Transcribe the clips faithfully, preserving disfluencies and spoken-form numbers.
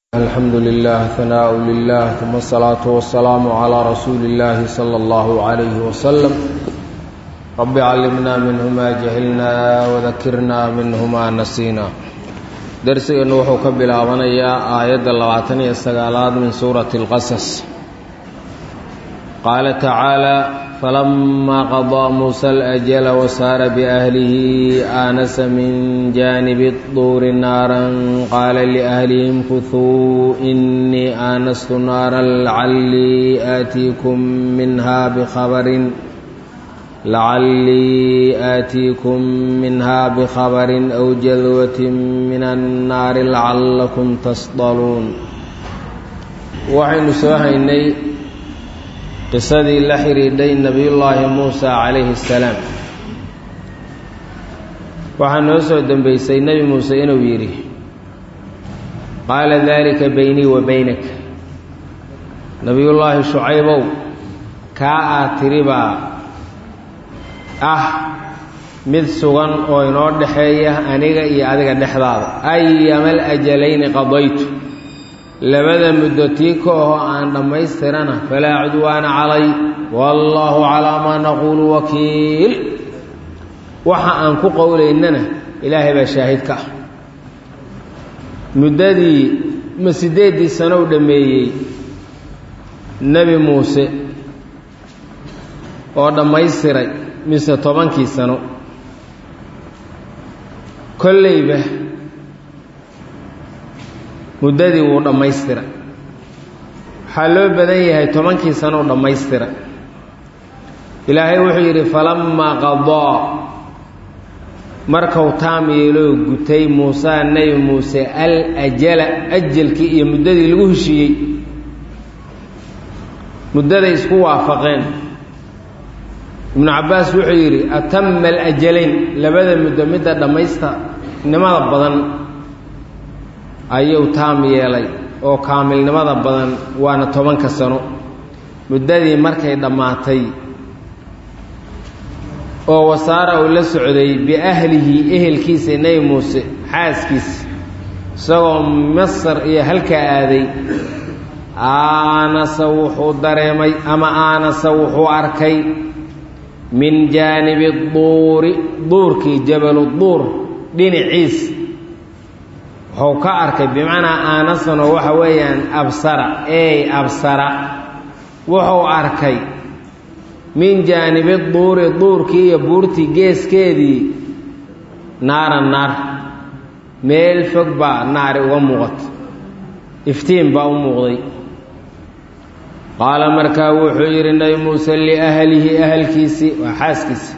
الحمد لله ثناء لله ثم الصلاة والسلام على رسول الله صلى الله عليه وسلم رب علمنا منه ما جهلنا وذكرنا منه ما نسينا درسنا نوحو كبلاابنيا آيات اللواتن السقالات من سورة القصص قال تعالى فلما قضى موسى الأجل وسار بأهله آنس من جانب الطور نارا قال لأهلهم كثوا إني آنست نارا لعلي آتيكم منها بخبر لعلي آتيكم منها بخبر أو جذوة من النار لعلكم تصطلون وحين سوحيني qisadii la xiriidhay nebiyullaahi muusa calayhi salaam waxaa noo soo dembeysay nebi muuse inuu yidhi qaala daalika beynii wa beynak nebiyullaahi shucaybow kaa aad tiri baa ah mid sugan oo inoo dhexeeya aniga iyo adiga dhexdaada ayamal ajalayni qadaytu labada muddo tii ka aho aan dhammaystirana falaa cudwaana calay wallaahu calaa maa naquulu wakiil waxa aan ku qowlaynana ilaahay baa shaahid ka ah muddadii ma siddeeddii sano u dhammeeyey nebi muuse oo dhammaystiray mise tobankii sano kollayba muddadii wuu dhammaystira waxaa loo badan yahay tobankii sano u dhammaystira ilaahay wuxuu yidhi falammaa qadaa markuu taam yeeloo gutay muusaa nebi muuse al ajala ajalkii iyo muddadii lagu heshiiyey muddaday isku waafaqeen ibnu cabbaas wuxuu yidhi atama alajalayn labada muddo midda dhammaystarnimada badan ayuu taam yeelay oo kaamilnimada badan waana tobanka sano muddadii markay dhammaatay oo wasaara uu la socday biahlihi ehelkiisa nebi muuse xaaskiisa isagoo masar iyo halkaa aaday aanasa wuxuu dareemay ama aanasa wuxuu arkay min jaanibi duuri duurkii jabalu duur dhinaciis wuxuu ka arkay bimacnaa aanasanoo waxa weeyaan absara ey absara wuxuu arkay min jaanibi duuri duurkii iyo buurtii geeskeedii naaran naar meel fog baa naari uga muuqata iftiin baa u muuqday qaala markaa wuxuu yidhi nebi muuse liahlihi ahalkiisii waa xaaskiisi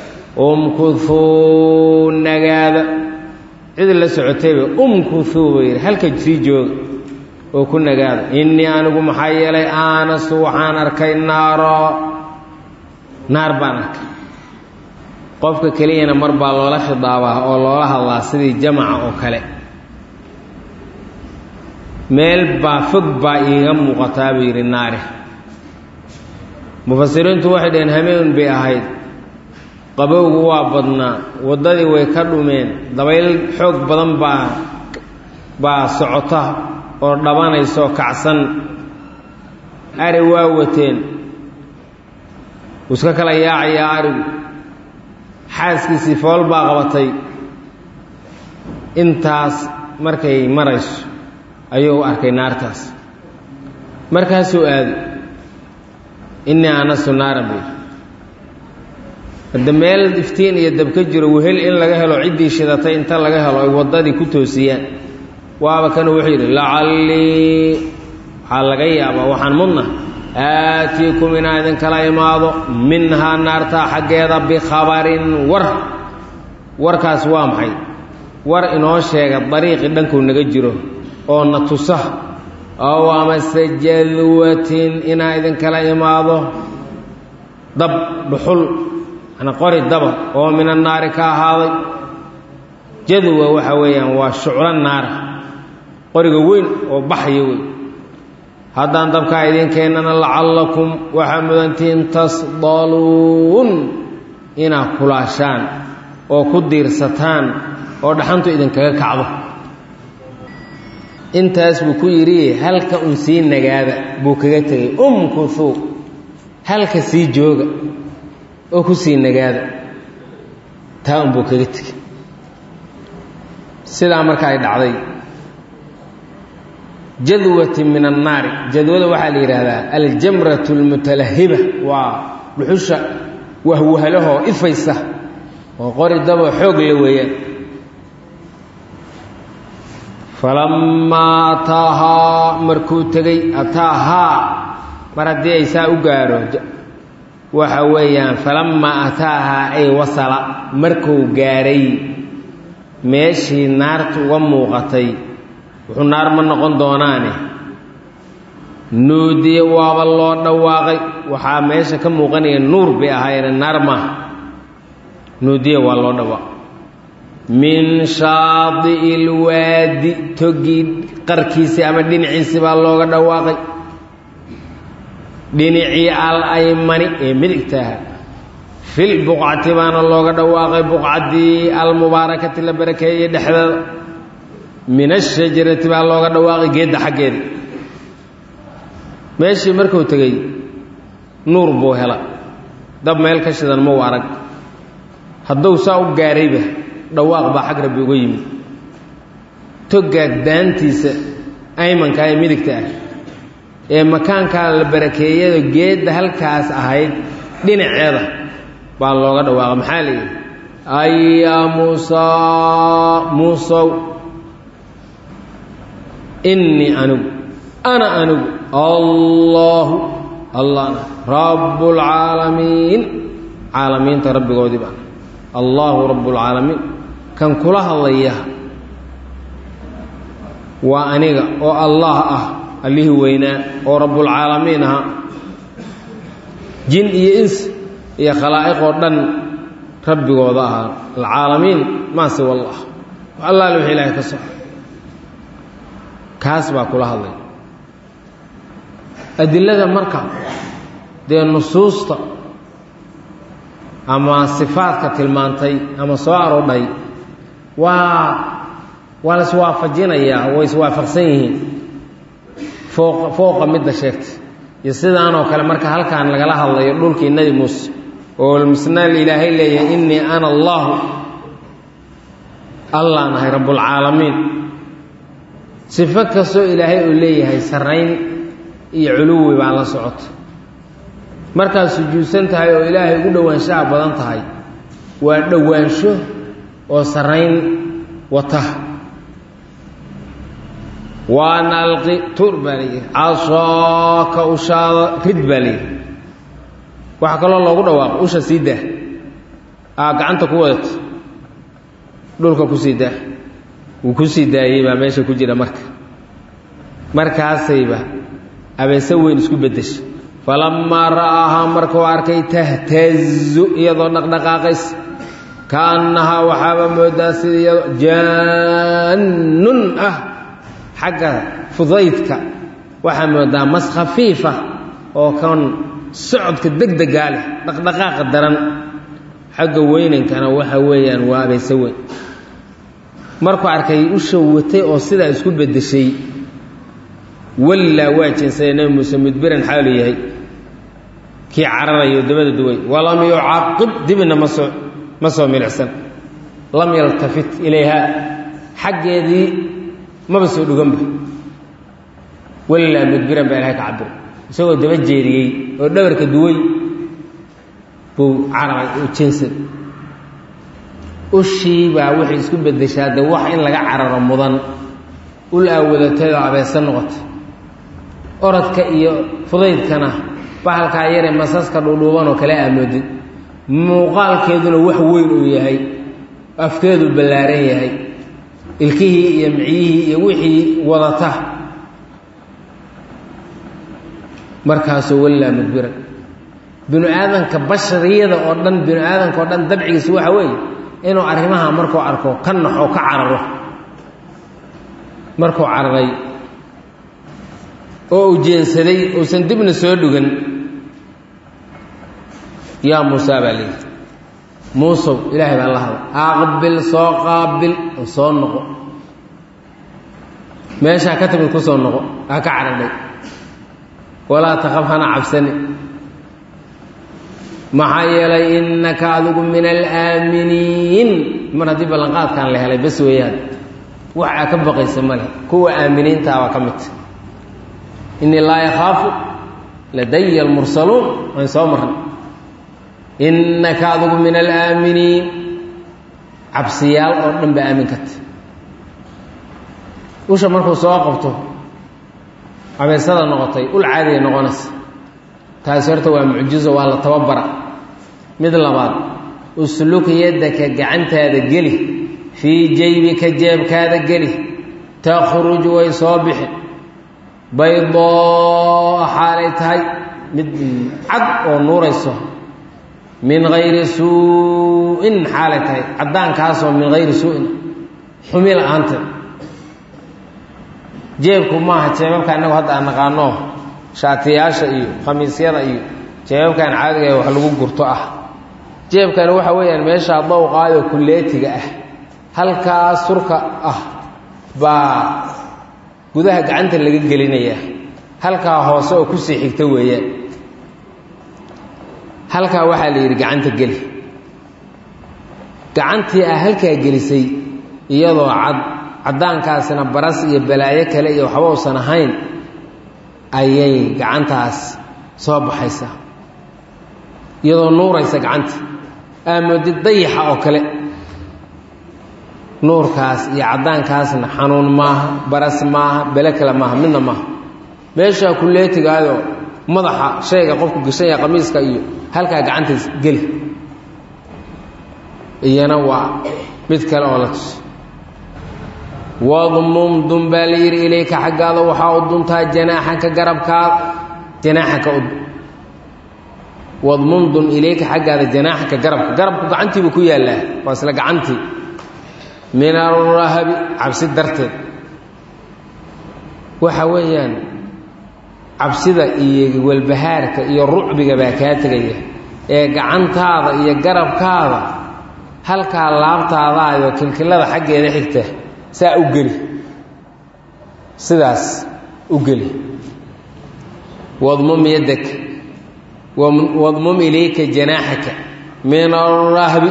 umkuthuu nagaada cid la socotayba umkuthuu buu yidhi halka sii jooga oo ku nagaada innii anigu maxaa yeelay aanastu waxaan arkay naaro naar baan arkay qofka keliyana mar baa loola khidaabaa oo loola hadlaa sidii jamaca oo kale meel baa fog baa iiga muuqataa buu yidhi naari mufasiriintu waxay dhaheen hameen bay ahayd qabowgu waa badnaa waddadii way ka dhumeen dabayl xoog badan baa baa socota oo dhabanaysoo kacsan ari waa wateen wuu iska kala yaacayaa arigu xaaskiisii fool baa qabatay intaas markay marayso ayuu arkay naartaas markaasuu aaday innii aanastu naaran bay hadda meel iftiin iyo dab ka jiro wehel in laga helo ciddii shidatay inta laga helo ay waddadii ku toosiyaan waaba kana wuxuu yidhi lacallii waxaa laga yaabaa waxaan mudna aatiikum inaa idinkala imaado minhaa naartaa xaggeeda bikhabarin war warkaas waa maxay war inoo sheega dariiqi dhankuu naga jiro oo na tusa ow amase jadwatin inaa idinkala imaado dab dhuxul qori daba oo min annaari ka ahaaday jadwa waxa weeyaan waa shuclo naara qoriga weyn oo baxaya wey haddaan dabkaa idinkeenana lacallakum waxaa mudantihiin tasdaluun inaad kulaashaan oo ku diirsataan oo dhaxantu idinkaga kacdo intaas buu ku yidhi halka un sii nagaada buu kaga tegay umkuthuu halka sii jooga oo ku sii nagaada taa un buu kaga tegay sidaa marka ay dhacday jadwatin min annaari jadwada waxaa la yidhaahdaa aljamratu almutalahiba waa dhuxusha wahwahalahoo ifaysa oo qori daboo xoog la weeyaan falammaa ataahaa markuu tegey ataahaa mar haddii ay saa u gaaro waxa weeyaan falammaa ataahaa ay wasala markuu gaaray meeshii naartu uga muuqatay wuxuu naar ma noqon doonaane nuudiye waaba loo dhawaaqay waxaa meesha ka muuqanaya nuur bay ahaayeen naar maaha nuudiye waa loo dhawaaqay min shaadi'i ilwaadi togii qarkiisii ama dhinaciisii baa looga dhawaaqay dhinacii al aymani ee midigtaha fil buqcati baana looga dhawaaqay buqcaddii almubaarakati la barakeeyey dhexdeeda min ashajarati baa looga dhawaaqay geedda xaggeeda meeshii markuu tegey nuur buu hela dab meel ka shidan mau arag hadduu saa u gaarayba dhawaaq baa xag rabbi uga yimid toggaag daantiisa aymanka ee midigta ah ee makaankaa la barakeeyada geedda halkaas ahayd dhinaceeda baa looga dhawaaqa maxaa la yidhi ayaa muusaa muusow innii anigu ana anigu allaahu allahna rabbulcaalamiin caalamiinta rabbigoodii baan allaahu rabbulcaalamiin kan kula hadlaya waa aniga oo allah ah allihii weynaa oo rabbulcaalamiin ahaa jin iyo ins iyo khalaa'iq oo dhan rabbigooda ahaa alcaalamiin maa siwa allah allaale wix ilaahay ka soco kaas baa kula hadlay adilada marka dee nusuusta ama sifaadka tilmaantay ama soo aroodhay waa waa la iswaafajinayaa way iswaafaqsan yihiin fooq fooqa midda sheegtay iyo sidaanoo kale marka halkaan lagala hadlayo dhulkii nebi muuse oo misnaal ilaahay leeyahay innii ana allaahu allah nahay rabbulcaalamiin sifo kastoo ilaahay uu leeyahay sarrayn iyo culuwi baa la socota markaad sujuudsan tahay oo ilaahay ugu dhowaanshaha badan tahay waa dhowaansho oo sarrayn wata waana alqi tuur baa layidhi casaaka ushaada rid baa layidhi waxaa kaloo loogu dhawaaqo usha sii daa aa gacanta ku wadato dhulka ku sii daa wuu ku sii daayey baa meesha ku jira marka markaasayba abeese weyn isku beddesha falammaa ra'aahaa markuu arkay tahtazu iyadoo dhaqdhaqaaqays kaannahaa waxaaba moodaa sida iyadoo jaannun ah xagga fudaydka waxaa moodaa mas khafiifa oo kan socodka degdegaa leh dhaqdhaqaaqa daran xagga weynankana waxa weeyaan waa abeese weyn markuu arkay usha watay oo sidaa isku beddeshay wallaa waa jeensaday nebi muuse mudbiran xaalu yahay kii cararayo dabada duway walam yucaqib dibna ma soo ma soo milicsan lam yaltafit ilayhaa xaggeedii maba soo dhuganba wallaa mudbiran baa ilahay ka cabir isagoo daba jeediyey oo dhabarka duway buu cararay oo jeensaday ushii baa waxay isku beddeshaa dee wax in laga cararo mudan ul aawadatayoo abeese noqotay orodka iyo fudaydkana bahalkaa yare masaska dhuudhuubanoo kale aamoodid muuqaalkeeduna wax weyn uu yahay afkeedu ballaaran yahay ilkihii iyo miciyihii iyo wixii wadata markaasuu wallaa mudbiran binu aadanka bashariyada oo dhan binu aadanka oo dhan dabcigiisa waxa weeye inuu arrimaha markuu arko ka naxo ka cararo markuu cararay oo uu jeensaday uusan dibna soo dhugan yaa muusaa baa layidhi muusow ilaahay baa la hadla aqbil soo qaabil oo soo noqo meeshaa ka timid ku soo noqo ha ka caradhay walaa takhaf hana cabsani maxaa yeelay innaka adigu min alaaminiin mar haddii ballanqaadkaan la helay bas weeyaan waxaa ka baqaysa male kuwa aaminiintaa waa ka mid innii laa yakhaafu ladaya almursaluun waan soo marnay innaka adigu min alaaminiin cabsiyaal oo dhan ba aamin karta usha markuu soo qabto abeesada noqotay ul caadiya noqonaysa taasi horta waa mucjizo waa la tababara mid labaad usluk yadaka gacantaada geli fii jaybika jeebkaada geli takhruj way soo bixi baydoo xaalay tahay mid cad oo nuurayso min hayri suu-in xaalay tahay caddaankaasoo min hayri suu-in xumi la-aanta jeebku maaha jeebabka innagu hadda aan naqaano shaatiyaasha iyo khamiisyada iyo jeebabkan caadiga ee wax lagu gurto ah jeebkani waxa weeyaan meesha dawqaayo kulleetiga ah halkaa surka ah baa gudaha gacanta laga gelinaya halkaa hoose oo kusii xigta weeyaan halkaa waxaa la yidhi gacanta geli gacantii ah halkaa gelisay iyadoo cad caddaankaasina baras iyo balaayo kale iyo waxba uusan ahayn ayay gacantaas soo baxaysaa iyadoo nuuraysa gacanta aamoodid dayaxa oo kale nuurkaas iyo caddaankaasna xanuun maaha baras maaha bele kale maaha midna maaha meeshaa kulleetigaayoo madaxa shayga qofku gashanya qamiiska iyo halkaa gacantays geli iyana waa mid kale oo la tuso wadmum dun baa la yidhi ilayka xaggaada waxaa u duntaa janaaxanka garabkaada janaaxanka u wadmum dun ilayka xaggaada janaaxanka garabka garabku gacantiibu ku yaallaa waa isla gacantii min alrahabi cabsi darteed waxa weeyaan cabsida iyo walbahaarka iyo rucbiga baa kaa tegaya ee gacantaada iyo garabkaada halkaa laabtaadaayoo kilkilada xaggeeda xigta saa u geli sidaas u geli wadmum yadak wadmum ilayka janaaxaka min alrahbi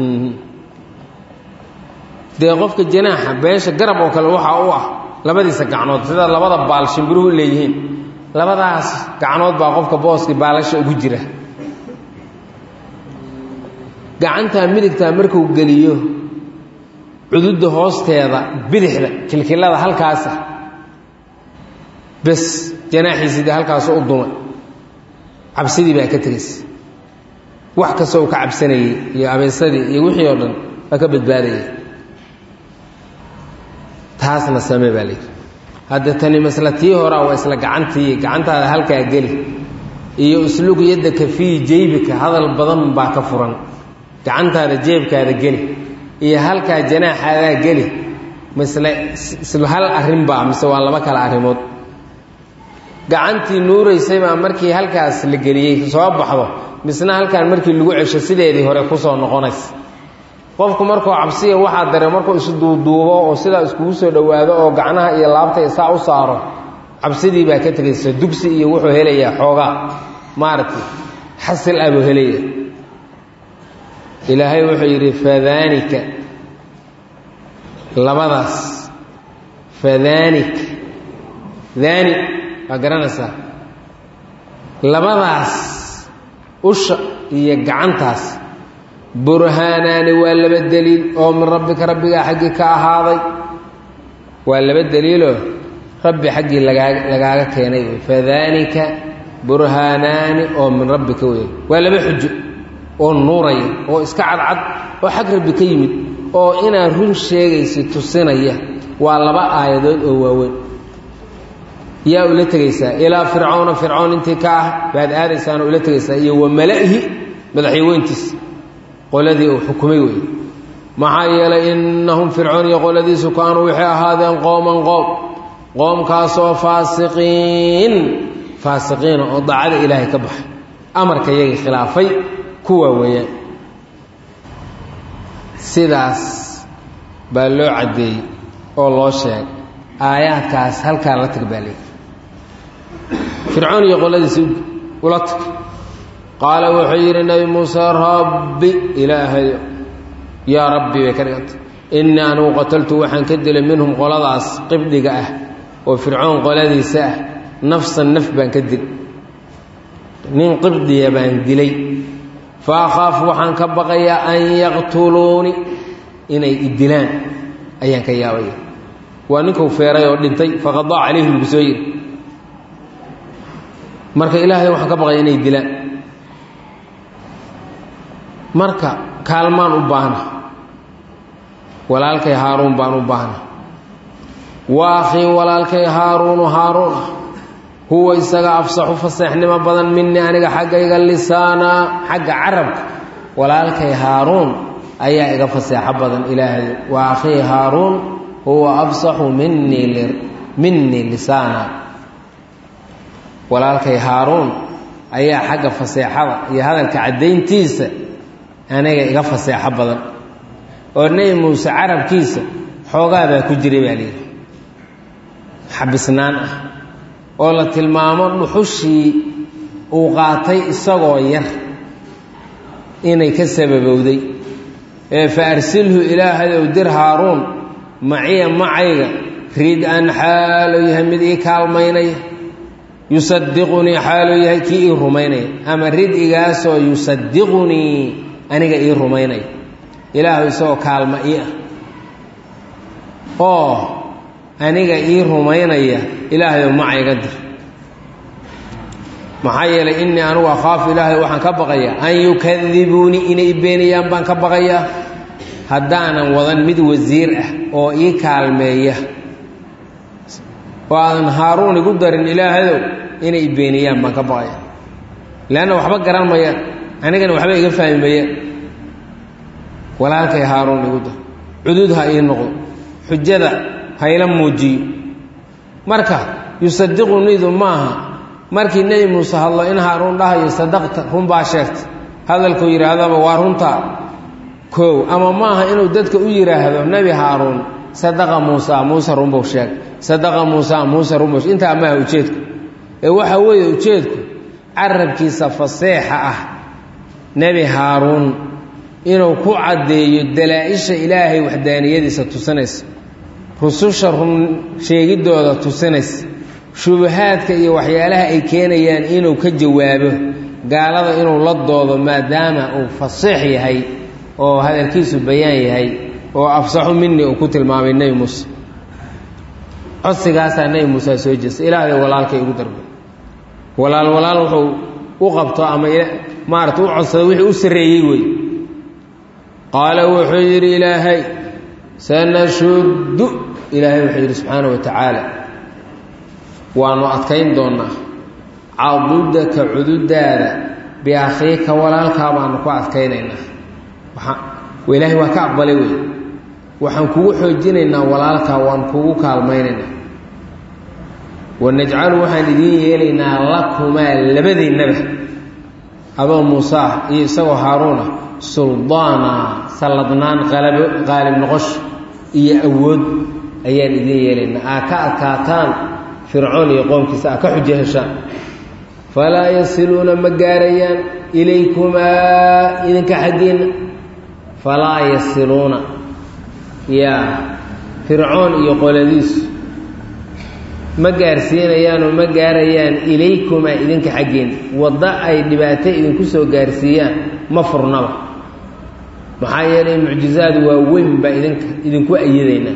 dee qofka janaaxa beesha garab oo kale waxaa u ah labadiisa gacnood sida labada baal shimbiruhu leeyihiin labadaas gacnood baa qofka booskii baalasha ugu jira gacantaa midigtaa markuu geliyo cududda hoosteeda bidixda kilkilada halkaasa bes janaaxiisidii halkaasu u dumay cabsidii baa ka tegaysa wax kastoo uu ka cabsanayey iyo abeesadii iyo wixii oo dhan waa ka badbaadayay taasna samee baa layidhi hadda tani masla tii horaa waa isla gacantii gacantaada halkaa geli iyo uslug yaddaka fii jaybika hadal badan baa ka furan gacantaada jeebkaada geli iyo halkaa janaaxaadaa geli misle isla hal arrin baa mise waa laba kale arrimood gacantii nuuraysay baa markii halkaas la geliyey soo baxdo misna halkaan markii lagu cesho sideedii hore kusoo noqonaysa qofku markuu cabsiya waxaa dare markuu isu duuduubo oo sidaa iskugu soo dhowaado oo gacnaha iyo laabta isaa u saaro cabsidii baa ka tegaysa dugsi iyo wuxuu helayaa xoogaa maaragtay xasil ah buu helaya ilaahay wuxuu yidhi fadaanika labadaas fadaanik daani waa garanaysaa labadaas usha iyo gacantaas burhaanaani waa laba deliil oo min rabbika rabbigaa xaggii ka ahaaday waa laba deliiloo rabbi xaggii lagaa lagaaga keenay fadaanika burhaanaani oo min rabbika wey waa laba xujo oo nuuraya oo iska cadcad oo xag rabbi ka yimid oo inaad run sheegaysa tusinaya waa laba aayadood oo waaweyn yaa ula tegaysaa ilaa fircawna fircawn intii ka ah baad aadaysaana ula tegaysaa iyo wa mala'ihi madaxyaweyntiis qoladii uu xukumay wey maxaa yeelay innahum fircoon iyo qoladiisu kaanuu waxay ahaadeen qooman qoom qoomkaasoo faasiqiin faasiqiina oo daacada ilaahay ka baxay amarka iyagii khilaafay kuwa weeyaan sidaas baa loo caddeeyey oo loo sheegay aayaadkaas halkaa la tag baa leeyihi fircoon iyo qoladiisi ula tag qaala wuxuu yidhi nebi muuse rabbi ilaahayo yaa rabbi bay ka dhigantay innii anugu qataltu waxaan ka dilay minhum qoladaas qibdhiga ah oo fircoon qoladiisa ah nafsan naf baan ka dilay nin qibdiya baan dilay fa akhaafu waxaan ka baqayaa an yaqtuluuni inay idilaan ayaan ka yaabaya waa ninkuu feeray oo dhintay faqadaa calayhi lagu soo yiri marka ilaahay waxaan ka baqaya inay dilaan marka kaalmaan u baahna walaalkay haaruun baan u baahna wa akhii walaalkay haaruunu haaruun huwa isaga afsaxu faseexnimo badan minii aniga xaggayga lisaana xagga carabka walaalkay haaruun ayaa iga faseexo badan ilaahay wa akhii haaruun huwa afsaxu minii minii lisaana walaalkay haaruun ayaa xagga faseexada iyo hadalka caddayntiisa aniga iga faseexo badan oo nebi muuse carabkiisa xoogaa baa ku jiray baa layidhi xabisnaan ah oo la tilmaamo dhuxushii uu qaatay isagoo yar inay ka sababowday ee fa arsilhu ilaahayow dir haaruun maciya macayga rid an xaaluu yahay mid ii kaalmaynaya yusadiqunii xaaluu yahay kii ii rumaynaya ama rid igaasoo yusadiqunii aniga ii rumaynaya ilaahu isagoo kaalma ii ah oo aniga ii rumaynaya ilaahayow macayga dir maxaa yeelay innii anugu akhaafu ilaahay waxaan ka baqayaa an yukadibuunii inay i beeniyaan baan ka baqayaa haddaanan wadan mid wasiir ah oo ii kaalmeeya oo aadan haaruun igu darin ilaahayow inay i beeniyaan baan ka baqayaa leanna waxba garan mayaan anigana waxba iga fahmi mayaan walaalkay haaruun igu dar cudud ha ii noqdo xujada hayla muujiyo marka yusadiquniidu maaha markii nebi muuse hadlo in haaruun dhahayo sadaqta run baa sheegtay hadalkuu yidhaahdaba waa runtaa koow ama maaha inuu dadka u yidhaahdo nebi haaruun sadaqa muusa muuse runbuu sheegay sadaqa muusa muuse runbuu intaa maaha ujeedku ee waxa weeye ujeedku carabkiisa faseexa ah nebi haaruun inuu ku caddeeyo dalaa-isha ilaahay waxdaaniyadiisa tusinaysa rususha run sheegidooda tusinaysa shubahaadka iyo waxyaalaha ay keenayaan inuu ka jawaabo gaalada inuu la doodo maadaama uu fasiix yahay oo hadalkiisu bayaan yahay oo afsaxu minii uu ku tilmaamay nebi muuse codsigaasaa nebi muuse soo jeestay ilaahay walaalkay igu darbe walaal walaal wuxuu u qabto ama maarata u codsada wixii u sarreeyey wey qaala wuxuu yidhi ilaahay sanashuddu ilaahay wuxuu yidhi subxaana wa tacaala waanu adkayn doonnaa cadudaka cududaada biakhiika walaalkaa baanu ku adkaynaynaa ilaahay waa ka aqbalay wey waxaan kugu xoojinaynaa walaalkaa waan kugu kaalmaynaynaa wanajcalu waxaan idiin yeelaynaa lakumaa labadiinnaba adoo muusaa iyo isagoo haaruuna suldaana salladnaan qalabo qaalib noqosho iyo awood ayaan idiin yeelaynaa aa ka adkaataan fircoon iyo qoomkiisa aa ka xujo heshaan falaa yasiluuna ma gaarayaan ilaykumaa idinka xaggiinna falaa yasiluuna yaa fircoon iyo qoladiisu ma gaarsiinayaanoo ma gaarayaan ilaykumaa idinka xaggiinna waddo ay dhibaato idinku soo gaarsiiyaan ma furnaba maxaa yeelay mucjizaadu waa weyn baa idinka idinku ayadaynaa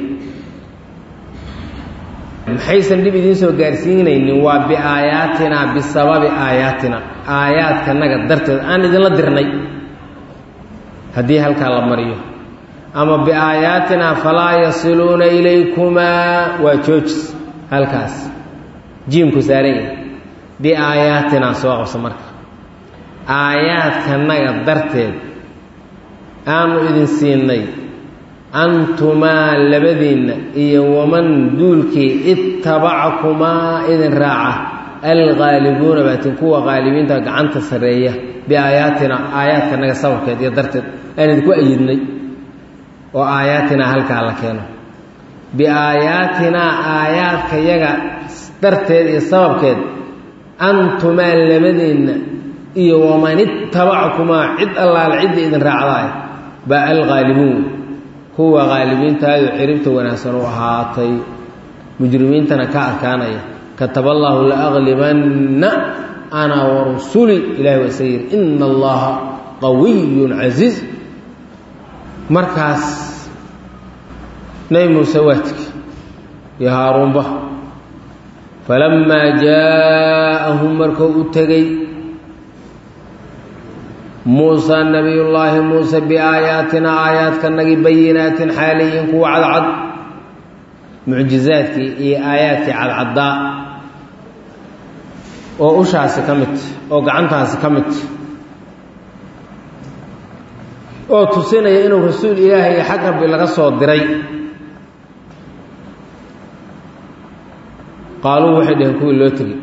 maxaysan dhib idiin soo gaarsiinaynin waa biaayaatinaa bisababi aayaatina aayaadkanaga darteed aan idinla dirnay haddii halkaa la mariyo ama biaayaatinaa falaa yasiluuna ilaykumaa waa joojis halkaas jiimku saaran yahay biaayaatinaa soo qabso marka aayaadkanaga darteed aanu idin siinay antumaa labadiinna iyo waman duulkii ittabacakumaa idin raaca alqaalibuuna baatin kuwa qaalibiinta gacanta sarreeya biaayaatina aayaadkanaga sababkeed iyo darteed aan idinku ayidnay oo aayaatinaa halkaa la keeno biaayaatinaa aayaadka yaga darteed iyo sababkeed antumaa labadeenna iyo waman ittabacakumaa cid allaale cidda idin raacdaay baa alghaalibuun kuwa haalibiintaadu ciribta wanaagsan u ahaatay mujrimiintana ka adkaanaya kataba allaahu la aglibanna ana warusuli ilahi waa isa yidhi ina allaha qawiyun casiiz markaas nabi muuse waadki iyo haaruunba falamaa jaaءahum markuu u tegey muusa nabiyullaahi muuse biaayaatina aayaadkanagii bayinaatin xaalayiin kuwa cadcad mucjizaadkii iyo aayaadkii cadcaddaa oo ushaasi ka mid oo gacantaasi ka mid oo tusinaya inuu rasuul ilaahay iyo xag rabbi laga soo diray qaaluu waxay dhaheen kuwii loo tegey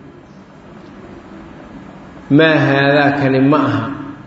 maa haadaa kani ma aha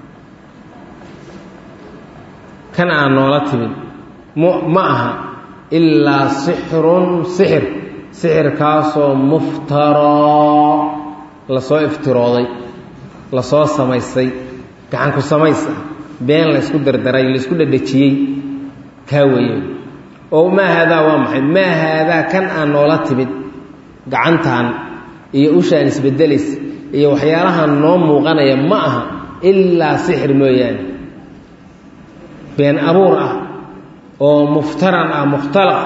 kan aan noola timin ma aha ilaa sixrun sixir sixirkaasoo muftaraa lasoo iftirooday lasoo samaysay gacan ku samays ah been laysku dardaray laysku dhadhajiyey kaa weeye oo maa haadaa waa maxay maa haadaa kan aan noola timid gacantan iyo ushaan isbedelaysa iyo waxyaalahan noo muuqanaya ma aha ilaa sixir mooyaane been abuur ah oo muftaran ah mukhtalaq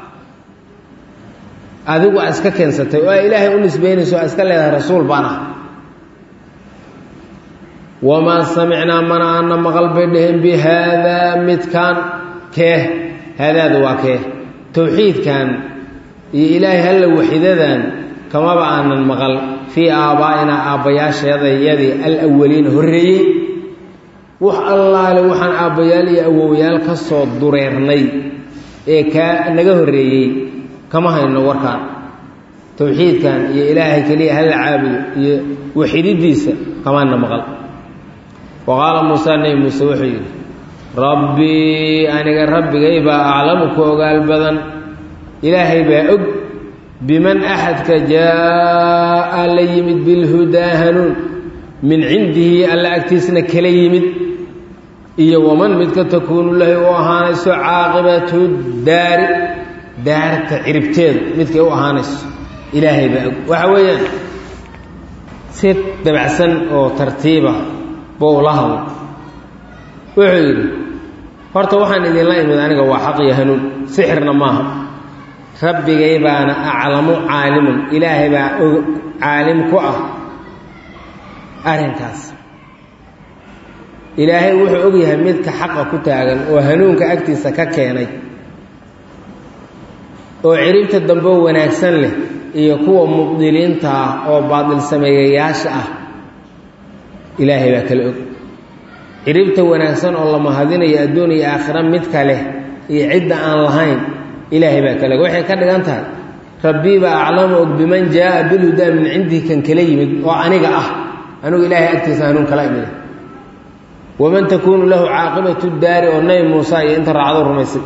adigu aa iska keensatay oo aa ilaahay u nisbaynayso aa iska leedahay rasuul baan ah wamaa samicnaa mana aana maqal bay dhaheen bi haadaa midkaan kee haadaadu waa kee towxiidkan iyo ilaahay halla waxidadan kamaba aanan maqal fii aabaa'inaa aabbayaasheedayadii alawaliina horreeyey wax allaale waxaan aabbayaal iyo awowyaal ka soo dureernay ee kaa naga horreeyey kama hayno warkaan towxiidkan iyo ilaahay keliya halla caabudo iyo waxididiisa kamaana maqal wa qaala muusa nebi muuse wuxuu yidhi rabbii aniga rabbigay baa aclamu ku ogaal badan ilaahay baa og biman axadka jaa'a la yimid bilhudaa hanuun min cindihi alla agtiisna kala yimid iyo waman midka takuunu lahi u ahaanayso caaqibatu daari daarta ciribteedu midkay u ahaanayso ilaahay baa og waxa weeyaan si dabacsan oo tartiiba bou la hadlo wuxuu yidhi horta waxaan idinla imid aniga waa xaq iyo hanuun sixirna maaha rabbigay baana aclamu caalimun ilaahay baa og caalim ku ah arrinkaas ilaahay wuxuu og yahay midka xaqa ku taagan oo hanuunka agtiisa ka keenay oo ciribta dambe wanaagsan leh iyo kuwa mubdiliinta ah oo baadil sameeyayaasha ah ilaahay baa kala og ciribta wanaagsan oo la mahadinayo adduun iyo aakhira mid kale iyo cidda aan lahayn ilaahay baa kale og waxay ka dhigan tahay rabbii baa aclamu og biman jaa'a bilhudaa min cindii kan kala yimid oo aniga ah anigu ilaahay agtiisa hanuun kala imida waman takuunu lahu caaqibatu daari oo nabi muuse iyo inta raacdo rumaysay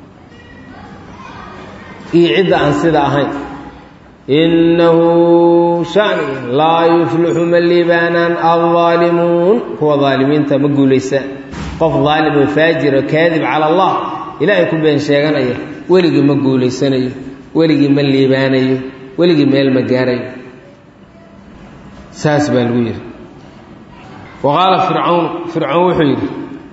iyo cidda aan sida ahayn innahu shani laa yuflixu ma liibaanaan aldaalimuun kuwa daalimiinta ma guulaysaan qof daalim oo faajir oo kaadib cala allah ilaahay ku been sheeganaya weligii ma guulaysanayo weligii ma liibaanayo weligii meel ma gaarayo saas baa lagu yidhi wa qaala fircawn fircawn wuxuu yidhi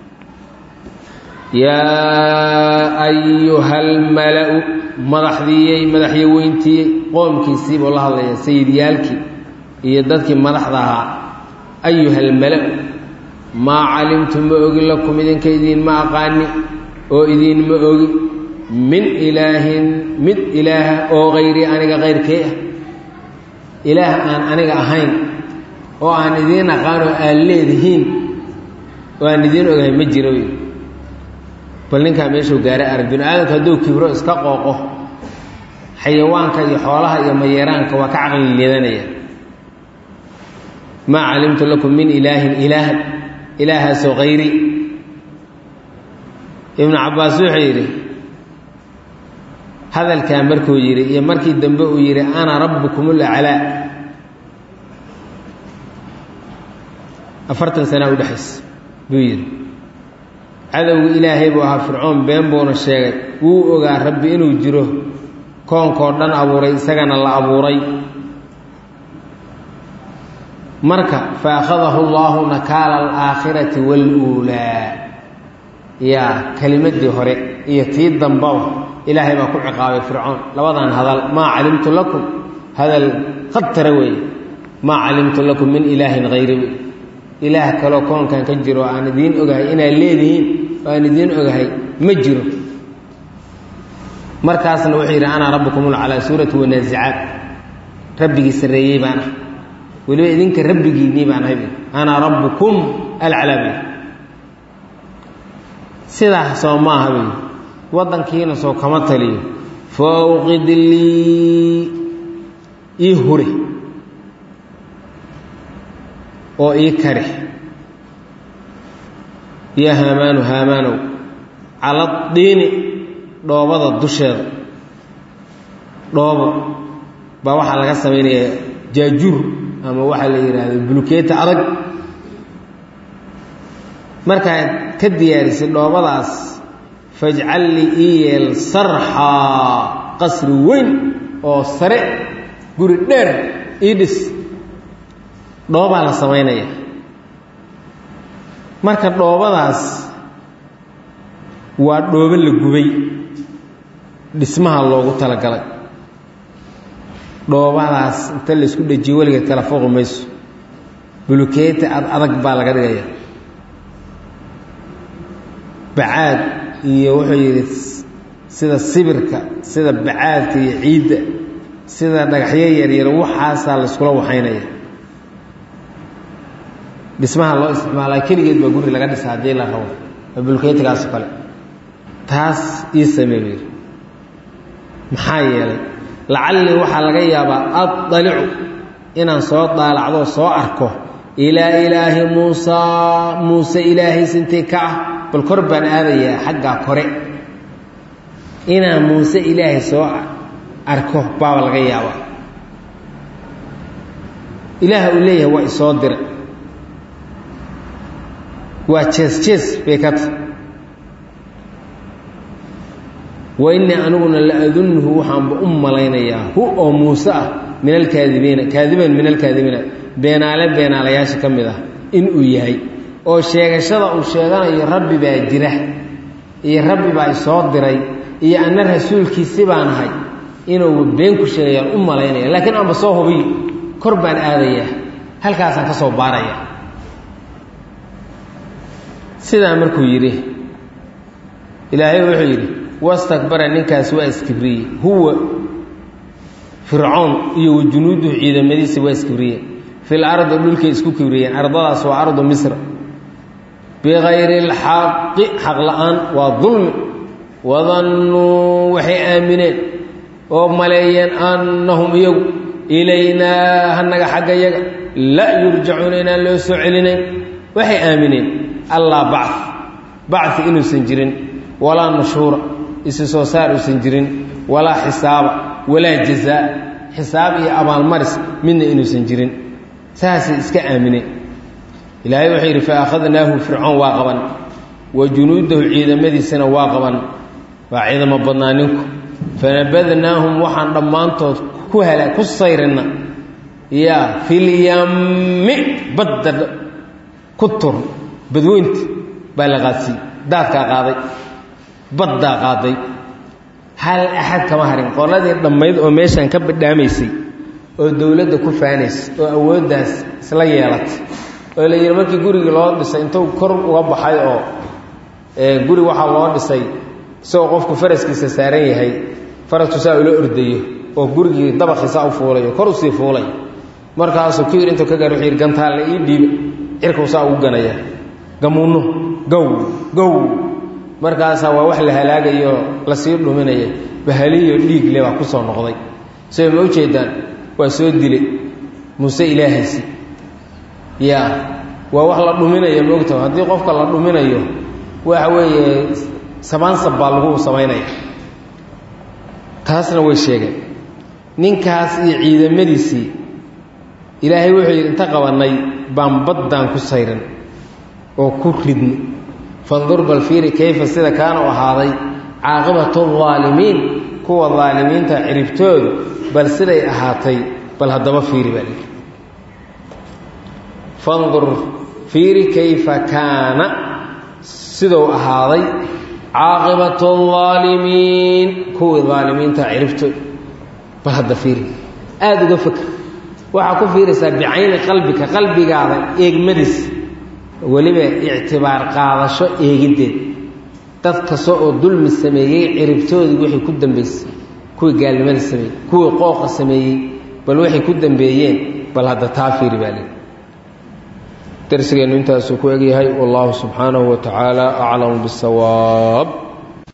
yaa ayuha almala-u madaxdiiyey madaxyaweyntiiyey qoomkiisii buu la hadlaya sayidyaalkii iyo dadkii madaxda ahaa ayuha almala-u maa calimtu ma ogi lakum idinka idiinma aqaani oo idiinma ogi min ilaahin mid ilaaha oo hayri aniga kayrkee ah ilaah aan aniga ahayn oo aan idiin aqaan oo aad leedihiin oo aan idiin ogahay ma jiro bal ninkaa meeshuu gaaray arag binu aadamku hadduu kibro iska qooqo xayawaanka iyo xoolaha iyo mayeeraanka waa ka caqli leedanaya maa calimtu lakum min ilaahin ilaahan ilaahaasoo hayri ibnu cabbaas wuxuu yidhi هذا الكامر كويري يا مركي دنبو يري أنا ربكم الأعلى أفرت سنة ودحس بير عدو إلهي بوها فرعون بين بون الشيء ووغا ربي إنو جروه كون كوردان أبوري سغن الله أبوري مركا فأخذه الله نكال الآخرة والأولى يا كلمة دي هوري يتيد دنبوه إلهي ما كل عقاب فرعون لوضعن هذا ما علمت لكم هذا قد تروي ما علمت لكم من إله غيره إله كلو كون كان كجروا أنا دين أجهي إنا الليلين وأنا دين أجهي مجروا مركز الوحيد أنا ربكم على سورة والنازعات ربي سرية معنا ولو إذنك ربي جيني معنا أنا ربكم العالمين سيدا سوماها بي وضن كينا سو كمتلي فوقد لي إيهوري oo ii kare ya haamaanu haamaanow cala diini dhoobada dusheeda dhoobo baa waxaa laga samaynayaa jaajur ama waxaa la yidhaahdo bulukeeta adag markaad ka diyaarisay dhoobadaas fajcal li ii yeel sarxaa qasri weyn oo sare guri dheer ii dhis dhoobaa la samaynaya marka dhoobadaas waa dhoobo la gubay dhismaha loogu talagalay dhoobadaas inta la isku dhajiyo weligeed kala foqi mayso bulukeeta ad adag baa laga dhigaya bacaad iyo wuxuu yidhi sida sibirka sida bacaadka iyo ciidda sida dhagaxyo yaryar waxaasaa la iskula waxaynaya dhismaha loo isticmaalaa keligeed baa guri laga dhisa haddii la rabo bulkeetagaas kale taas ii sameeyay maxaa yeelay lacalli waxaa laga yaabaa adalicu inaan soo daalacdo soo arko ilaa ilaahi muusaa muuse ilaahay sintay ka ah bal kor baan aadayaa xaggaa kore inaan muuse ilaahay soo arko baaba laga yaabaa ilaaha uu leeyahay waa isoo diray waa jees jees bay ka tahay وإني أنغنا لأذنه وحام بأم ملاينيا هو أو موسى من الكاذبين كاذبا من الكاذبين بين على بين على ياش كم ذا إن أيهي أو شيء شذا أو شيئا يربي بأجره يربي بأصاد دري يا أن الرسول كسبان هاي إنه بينك شيء أم ملاينيا لكن أنا بصوه بي قربان آذية هل كاسن كصوب بارية سيدا أمركو يريه إلهي وحيري واستكبر نكاس واسكبري هو فرعون iyo junuudu ciidamadiisa waa iskibiriyeen fil ard dhulka isku kibiriyeen ardadaas waa ardu misr bighayri alhaq haqlaan wa dhulm wadannu wahi aamineen oo maleeyeen annahum yaw ilayna hanaga xagayaga la yurja'una loo soo celinay wahi aamineen allah ba'th ba'th inuu san jirin wala nushura isoo saar usan jirin wala xisaaba wala jazaa xisaab iyo abaal maris midna inuusan jirin saas iska aamine ilaahay wuxuu yiri fa akhadnaahu fir'aun waa qaban wa junuuduhu ciidamadiisana waa qaban waa ciidamo badnaaninku fanabadnaahum waxaan dhamaantood ku hela ku sayrina ya fil yammi badda kutur badweynti balaqasi daadka qaaday badda qaaday hal ahad kama harin qoladii dhamayd oo meeshan ka badhaamaysay oo dawladda ku faanaysay oo awoodaas isla yeelatay oo la yiri markii guriga loo dhisay intuu kor uga baxay oo ee guri waxa loo dhisay soo qofku faraskiisa saaran yahay farasku saa ula ordayo oo gurigii dabaqisa u fuulay kor u sii fuulay markaas uu kiir intuu ka gaaro xiir gantaal la ii dhiib cirka saa u ganaya gamuuno gow gow markaas waa wax la halaagayo la sii dhuminaya bahaliyo dhiig leh waa ku soo noqday soo ma u jeedaan waa soo dilay muuse ilaahaysi ya waa wax la dhuminayo moogto hadii qofka la dhuminayo waxa weeye samaan sabal lagu sameeynay taasna way sheegeen ninkaas iyo ciidamadiisii ilaahay wuxuu yidhi inta qabannay baan baddaan ku sayran oo ku ridni fandur bal fiiri kayfa sida kaana u ahaaday caaqibatu aalimiin kuwa aalimiinta ciribtoodu bal siday ahaatay bal haddaba fiiri baa lihi fandur fiiri kayfa kaana siduu ahaaday caaqibatu aalimiin kuwii aalimiinta ciribtoodu bal hadda fiiri aada uga fakr waxaa ku fiiraysaa bicayni qalbika qalbigaada eegmadiis weliba ictibaar qaadasho eegiddeed dad kasta oo dulmi sameeyey ciribtoodii wixii ku dambaysay kuwii gaalnimada sameeyey kuwii qooqa sameeyey bal waxay ku dambeeyeen bal hadda taa fiiri baa leehi darsigeennu intaasuu ku egyahay wallahu subxaanahu wa tacaala aclamu bisawaab